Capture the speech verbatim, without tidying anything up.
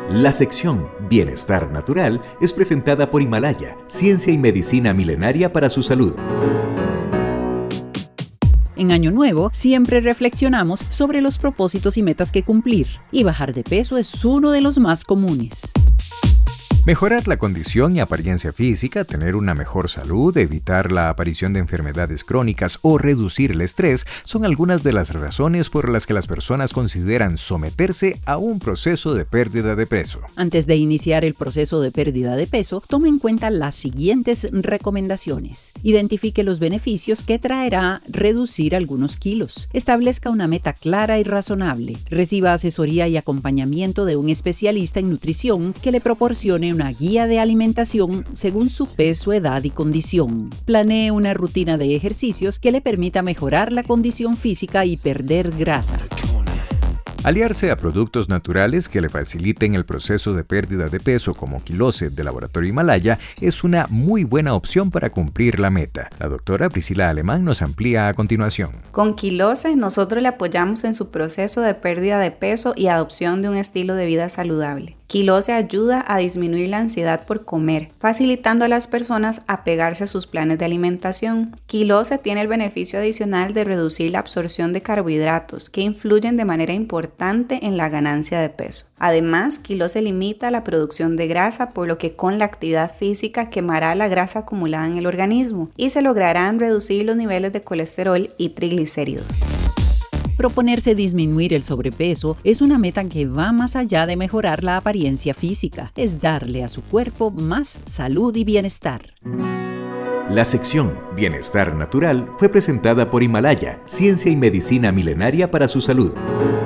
La sección Bienestar Natural es presentada por Himalaya, ciencia y medicina milenaria para su salud. En Año Nuevo, siempre reflexionamos sobre los propósitos y metas que cumplir, y bajar de peso es uno de los más comunes. Mejorar la condición y apariencia física, tener una mejor salud, evitar la aparición de enfermedades crónicas o reducir el estrés son algunas de las razones por las que las personas consideran someterse a un proceso de pérdida de peso. Antes de iniciar el proceso de pérdida de peso, tome en cuenta las siguientes recomendaciones. Identifique los beneficios que traerá reducir algunos kilos. Establezca una meta clara y razonable. Reciba asesoría y acompañamiento de un especialista en nutrición que le proporcione una guía de alimentación según su peso, edad y condición. Planee una rutina de ejercicios que le permita mejorar la condición física y perder grasa. Aliarse a productos naturales que le faciliten el proceso de pérdida de peso como Quilose de Laboratorio Himalaya es una muy buena opción para cumplir la meta. La doctora Priscila Alemán nos amplía a continuación. Con Quilose nosotros le apoyamos en su proceso de pérdida de peso y adopción de un estilo de vida saludable. Quilose ayuda a disminuir la ansiedad por comer, facilitando a las personas a pegarse a sus planes de alimentación. Quilose tiene el beneficio adicional de reducir la absorción de carbohidratos, que influyen de manera importante en la ganancia de peso. Además, Quilose limita la producción de grasa, por lo que con la actividad física quemará la grasa acumulada en el organismo y se lograrán reducir los niveles de colesterol y triglicéridos. Proponerse disminuir el sobrepeso es una meta que va más allá de mejorar la apariencia física, es darle a su cuerpo más salud y bienestar. La sección Bienestar Natural fue presentada por Himalaya, ciencia y medicina milenaria para su salud.